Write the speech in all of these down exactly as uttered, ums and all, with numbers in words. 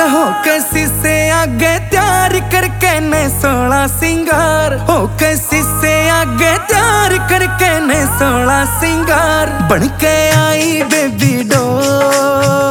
हो कैसी से आगे तैयार करके ने सोलह सिंगार, हो कैसी से आगे तैयार करके ने सोलह सिंगार, बन के आई बेबी डॉल।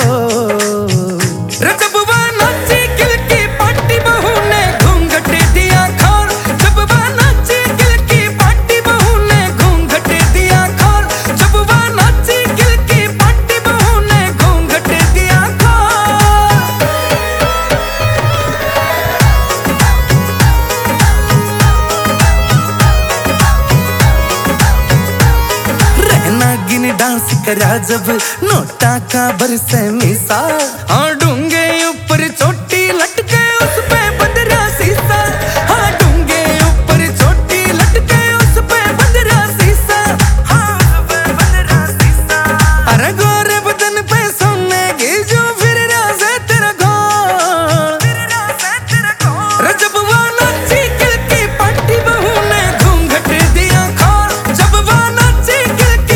डांस करा जब नोटा का बरसे मिसाल, हाँ डूंगे ऊपर चोटी लटके उस पे बदरा शीशा, हाँ डूंगे ऊपर चोटी लटके उस पे बदरा शीशा, हाँ उस पे बदरा शीशा। अरे गोरे बदन पे सोने की जो फिर राज है तेरा गोल, फिर राज है तेरा गोल। रे जब वो नाची किल की पार्टी बहू ने घूंघट दिया खोल, जब वो नाची किल की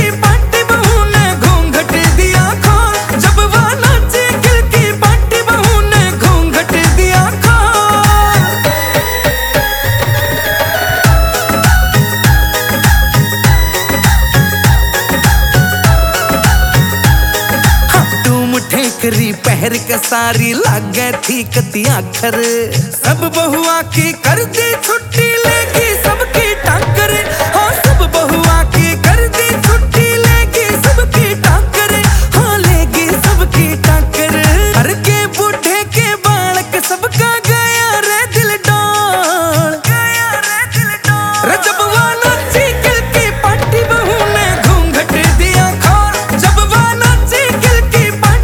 ठेकरी पहर के सारी लागे थी कती आखर, सब बहुआ की कर दी छुट्टी लेगी सबकी टाकर, हाँ सब बहुआ की कर दी छुट्टी लेगी सबकी टाकर, हाँ लेगी सबकी टाकर। हर के बूढ़े के बालक सबका गया रे दिल डोल, गया रे दिल डोल। रे जब वो नाची किल की पार्टी बहू ने घूंघट दिया खोल, जब वो नाची किल की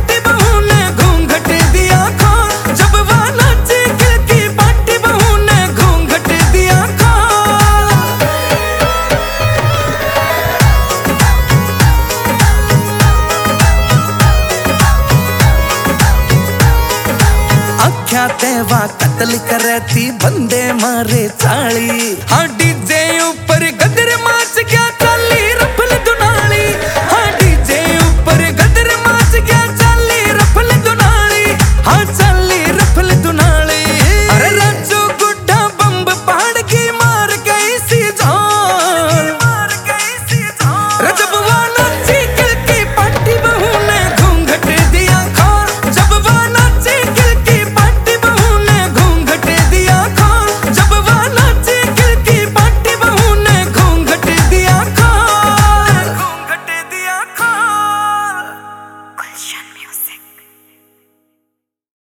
क्या तेवा कत्ल करे थी बंदे मारे चाली, हाँ डीजे ऊपर